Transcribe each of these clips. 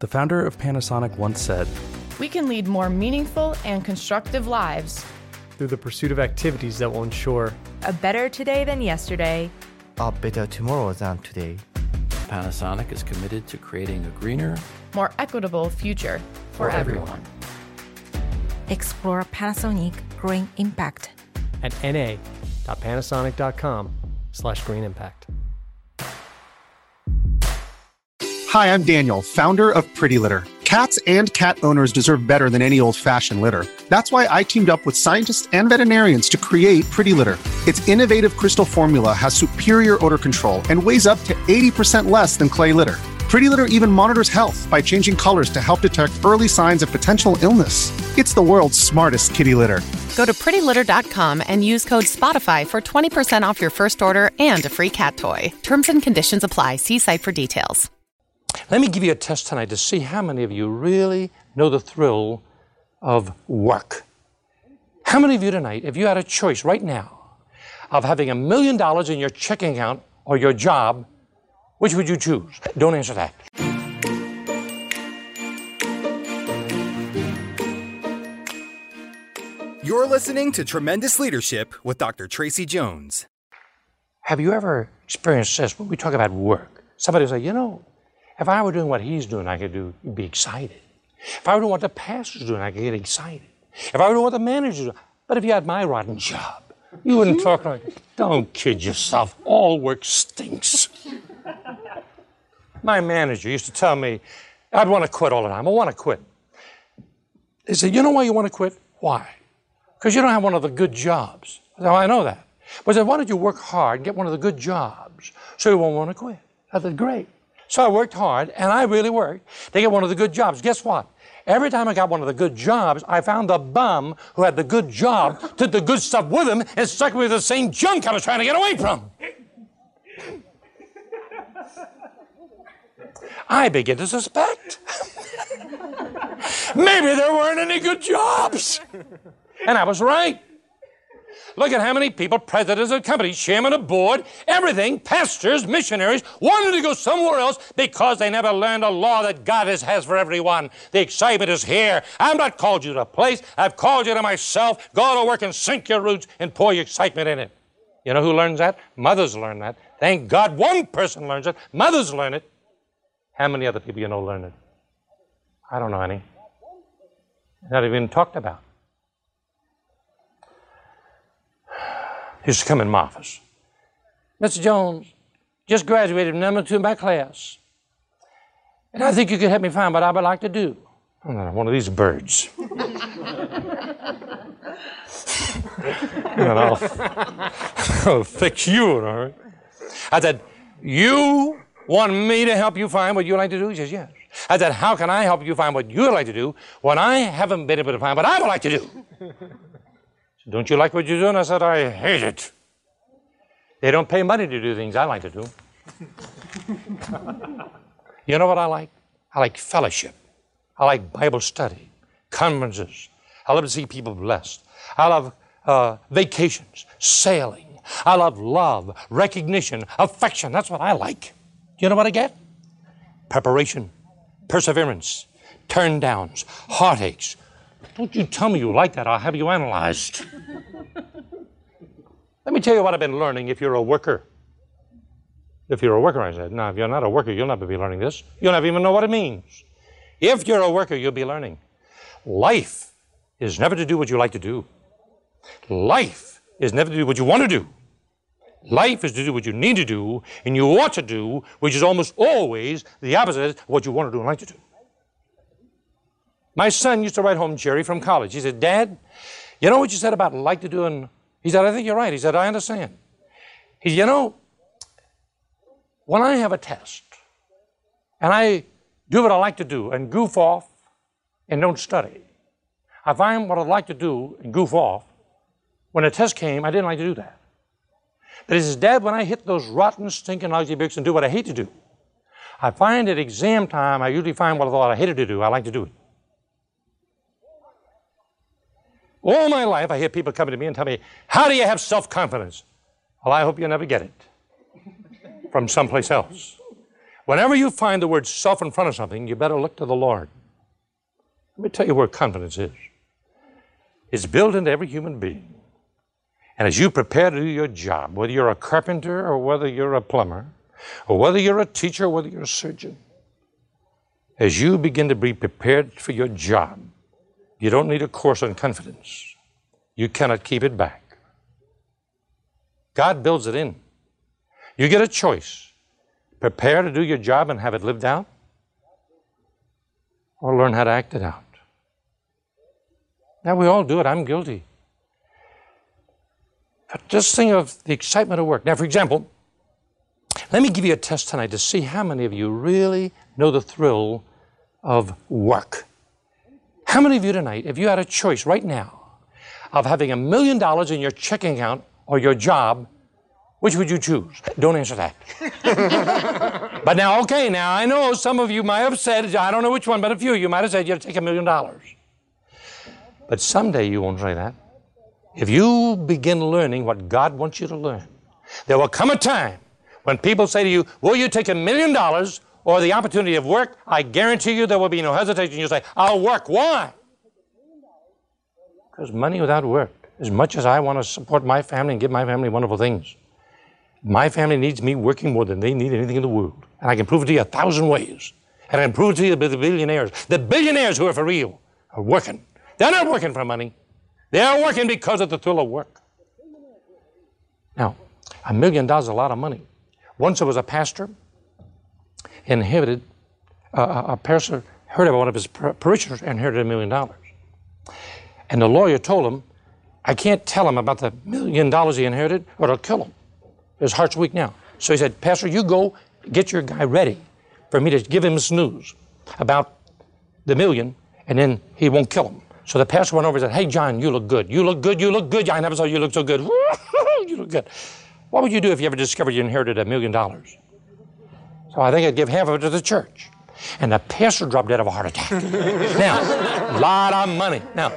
The founder of Panasonic once said, "We can lead more meaningful and constructive lives through the pursuit of activities that will ensure a better today than yesterday, a better tomorrow than today." Panasonic is committed to creating a greener, more equitable future for everyone. Explore Panasonic Green Impact at na.panasonic.com/green impact. Hi, I'm Daniel, founder of Pretty Litter. Cats and cat owners deserve better than any old-fashioned litter. That's why I teamed up with scientists and veterinarians to create Pretty Litter. Its innovative crystal formula has superior odor control and weighs up to 80% less than clay litter. Pretty Litter even monitors health by changing colors to help detect early signs of potential illness. It's the world's smartest kitty litter. Go to prettylitter.com and use code SPOTIFY for 20% off your first order and a free cat toy. Terms and conditions apply. See site for details. Let me give you a test tonight to see how many of you really know the thrill of work. How many of you tonight, if you had a choice right now of having $1 million in your checking account or your job, which would you choose? Don't answer that. You're listening to Tremendous Leadership with Dr. Tracy Jones. Have you ever experienced this when we talk about work? Somebody will say, you know, if I were doing what he's doing, I could be excited. If I were doing what the pastor's doing, I could get excited. If I were doing what the manager's doing. But if you had my rotten job, you wouldn't talk like, don't kid yourself, all work stinks. My manager used to tell me, I'd want to quit all the time. I want to quit. He said, you know why you want to quit? Why? Because you don't have one of the good jobs. I said, oh, I know that. But I said, why don't you work hard and get one of the good jobs so you won't want to quit? I said, great. So I worked hard, and I really worked to get one of the good jobs. Guess what? Every time I got one of the good jobs, I found the bum who had the good job, took the good stuff with him, and stuck me with the same junk I was trying to get away from. I begin to suspect maybe there weren't any good jobs. And I was right. Look at how many people, presidents of companies, chairman of board, everything, pastors, missionaries, wanted to go somewhere else because they never learned a law that God has for everyone. The excitement is here. I've not called you to a place. I've called you to myself. Go to work and sink your roots and pour your excitement in it. You know who learns that? Mothers learn that. Thank God one person learns it. Mothers learn it. How many other people you know learn it? I don't know any. Not even talked about. He used to come in my office. Mr. Jones, just graduated from number 2 in my class. And I think you could help me find what I would like to do. I'm not one of these birds. And I'll fix you, all right? I said, you want me to help you find what you like to do? He says, yes. I said, how can I help you find what you like to do when I haven't been able to find what I would like to do? Don't you like what you're doing? I said, I hate it. They don't pay money to do things I like to do. You know what I like? I like fellowship. I like Bible study, conferences. I love to see people blessed. I love vacations, sailing. I love, recognition, affection. That's what I like. You know what I get? Preparation, perseverance, turn downs, heartaches. Don't you tell me you like that. I'll have you analyzed. Let me tell you what I've been learning if you're a worker. If you're a worker, I said. No, if you're not a worker, you'll never be learning this. You'll never even know what it means. If you're a worker, you'll be learning. Life is never to do what you like to do. Life is never to do what you want to do. Life is to do what you need to do and you ought to do, which is almost always the opposite of what you want to do and like to do. My son used to write home, Jerry, from college. He said, Dad, you know what you said about like to do? And he said, I think you're right. He said, I understand. He said, you know, when I have a test and I do what I like to do and goof off and don't study, I find what I'd like to do and goof off. When the test came, I didn't like to do that. But he says, Dad, when I hit those rotten, stinking ugly bricks and do what I hate to do, I find at exam time, I usually find what I thought I hated to do. I like to do it. All my life, I hear people coming to me and tell me, how do you have self-confidence? Well, I hope you never get it from someplace else. Whenever you find the word self in front of something, you better look to the Lord. Let me tell you where confidence is. It's built into every human being. And as you prepare to do your job, whether you're a carpenter or whether you're a plumber, or whether you're a teacher or whether you're a surgeon, as you begin to be prepared for your job, you don't need a course on confidence. You cannot keep it back. God builds it in. You get a choice. Prepare to do your job and have it lived out, or learn how to act it out. Now, we all do it. I'm guilty. But just think of the excitement of work. Now, for example, let me give you a test tonight to see how many of you really know the thrill of work. How many of you tonight, if you had a choice right now of having $1 million in your checking account or your job, which would you choose? Don't answer that. But now, okay, now I know some of you might have said, I don't know which one, but a few of you might have said you'd take $1 million. But someday you won't say that. If you begin learning what God wants you to learn, there will come a time when people say to you, will you take $1 million or the opportunity of work? I guarantee you there will be no hesitation. You'll say, I'll work. Why? Because money without work, as much as I want to support my family and give my family wonderful things, my family needs me working more than they need anything in the world. And I can prove it to you 1,000 ways. And I can prove it to you with the billionaires. The billionaires who are for real are working. They're not working for money. They're working because of the thrill of work. Now, $1 million is a lot of money. Once there was a pastor, a pastor heard about one of his parishioners and inherited $1 million. And the lawyer told him, I can't tell him about the $1 million he inherited or it'll kill him. His heart's weak now. So he said, Pastor, you go get your guy ready for me to give him this news about the $1 million, and then he won't kill him. So the pastor went over and said, hey, John, you look good. You look good. You look good. I never saw you look so good. You look good. What would you do if you ever discovered you inherited $1 million? So I think I'd give half of it to the church. And the pastor dropped dead of a heart attack. Now, a lot of money. Now,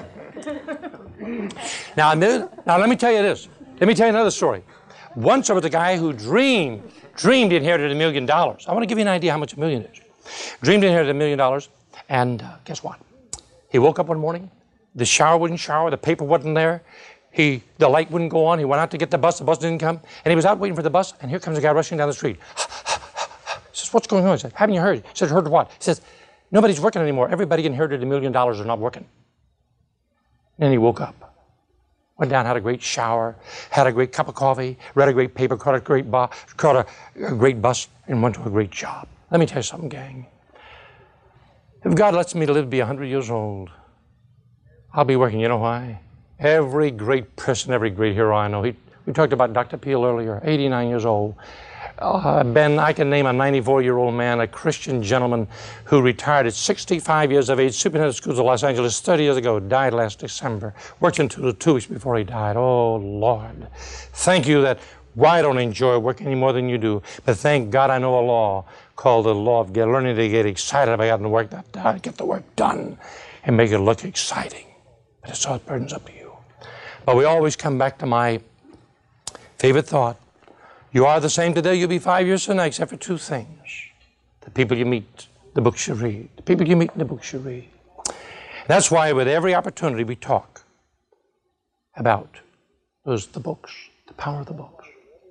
let me tell you this. Let me tell you another story. Once there was a guy who dreamed he inherited $1 million. I want to give you an idea how much $1 million is. Dreamed he inherited $1 million, and guess what? He woke up one morning, the shower wouldn't shower, the paper wasn't there, the light wouldn't go on, he went out to get the bus didn't come, and he was out waiting for the bus, and here comes a guy rushing down the street. He says, what's going on? He said, haven't you heard? He said, heard what? He says, nobody's working anymore. Everybody inherited $1 million are not working. And then he woke up. Went down, had a great shower, had a great cup of coffee, read a great paper, caught a great bus, and went to a great job. Let me tell you something, gang. If God lets me to live to be 100 years old, I'll be working. You know why? Every great person, every great hero I know. We talked about Dr. Peel earlier, 89 years old. Ben, I can name a 94-year-old man, a Christian gentleman who retired at 65 years of age, superintendent of schools of Los Angeles 30 years ago, died last December, worked until 2 weeks before he died. Oh, Lord, thank you that I don't enjoy work any more than you do, but thank God I know a law called the law of learning to get excited about getting the work done, get the work done, and make it look exciting. But it's all burdens up to you. But we always come back to my favorite thought. You are the same today, you'll be 5 years from now, except for two things. The people you meet, the books you read. The people you meet and the books you read. That's why with every opportunity we talk about the books, the power of the books.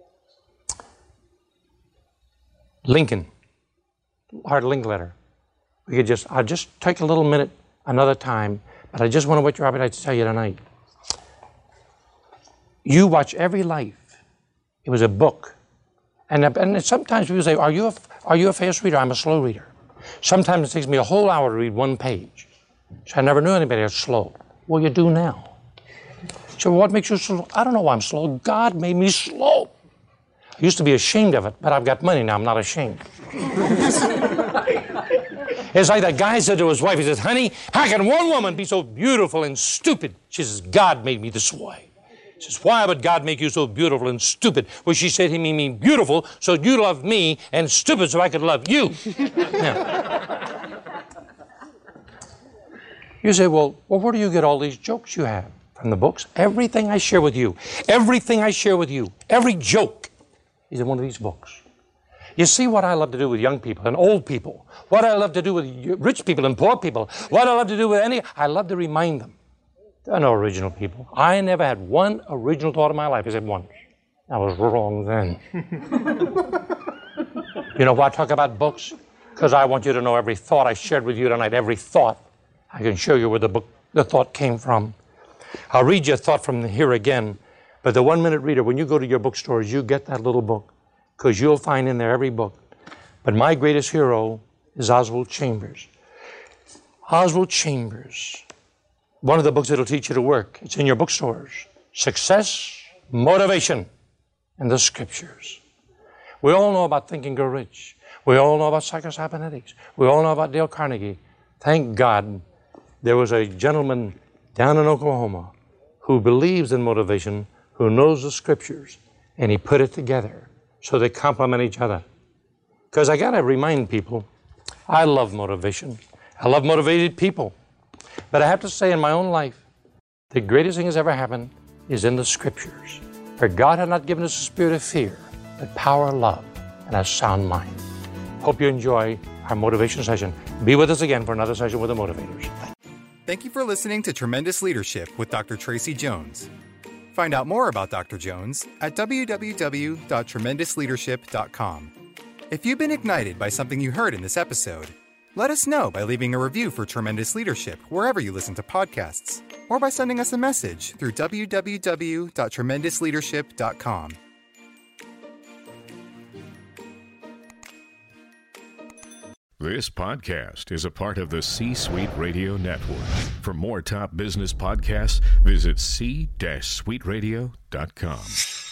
Lincoln, Howard Linkletter. I'll just take a little minute another time, but I just want to whet your appetite to tell you tonight. You watch every life. It was a book. And sometimes people say, are you a fast reader? I'm a slow reader. Sometimes it takes me a whole hour to read one page. So I never knew anybody that's slow. Well, you do now. So what makes you slow? I don't know why I'm slow. God made me slow. I used to be ashamed of it, but I've got money now. I'm not ashamed. It's like that guy said to his wife, he says, honey, how can one woman be so beautiful and stupid? She says, God made me this way. He says, why would God make you so beautiful and stupid? Well, she said, he made me beautiful so you love me, and stupid so I could love you. Now, you say, well, where do you get all these jokes you have? From the books. Everything I share with you, every joke is in one of these books. You see what I love to do with young people and old people, what I love to do with rich people and poor people, what I love to do with I love to remind them. There are no original people. I never had one original thought in my life, except once. I was wrong then. You know why I talk about books? Because I want you to know every thought I shared with you tonight, every thought. I can show you where the thought came from. I'll read you a thought from here again, but the 1 Minute Reader, when you go to your bookstores, you get that little book, because you'll find in there every book. But my greatest hero is Oswald Chambers. Oswald Chambers, one of the books that'll teach you to work. It's in your bookstores. Success, Motivation, and the Scriptures. We all know about Think and Grow Rich. We all know about Psycho-Cybernetics. We all know about Dale Carnegie. Thank God there was a gentleman down in Oklahoma who believes in motivation, who knows the Scriptures, and he put it together so they complement each other. Because I got to remind people, I love motivation. I love motivated people. But I have to say in my own life, the greatest thing that's ever happened is in the Scriptures. For God had not given us a spirit of fear, but power, love, and a sound mind. Hope you enjoy our motivation session. Be with us again for another session with the Motivators. Thank you for listening to Tremendous Leadership with Dr. Tracy Jones. Find out more about Dr. Jones at www.tremendousleadership.com. If you've been ignited by something you heard in this episode, let us know by leaving a review for Tremendous Leadership wherever you listen to podcasts, or by sending us a message through www.tremendousleadership.com. This podcast is a part of the C-Suite Radio Network. For more top business podcasts, visit c-suiteradio.com.